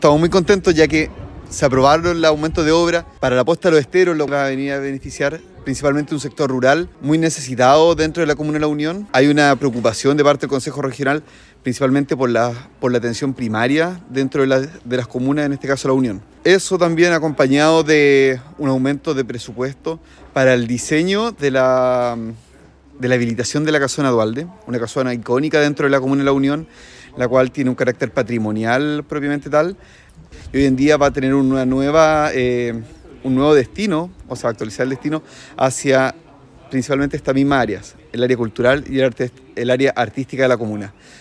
Estamos muy contentos ya que se aprobaron el aumento de obra para la posta de los esteros, lo que va a venir a beneficiar principalmente un sector rural muy necesitado dentro de la Comuna de La Unión. Hay una preocupación de parte del Consejo Regional principalmente por la atención primaria dentro de las comunas, en este caso La Unión. Eso también acompañado de un aumento de presupuesto para el diseño de la habilitación de la casona Dualde, una casona icónica dentro de la Comuna de La Unión, la cual tiene un carácter patrimonial propiamente tal, y hoy en día va a tener un nuevo destino, o sea, actualizar el destino hacia principalmente estas mismas áreas, el área cultural y el área artística de la comuna.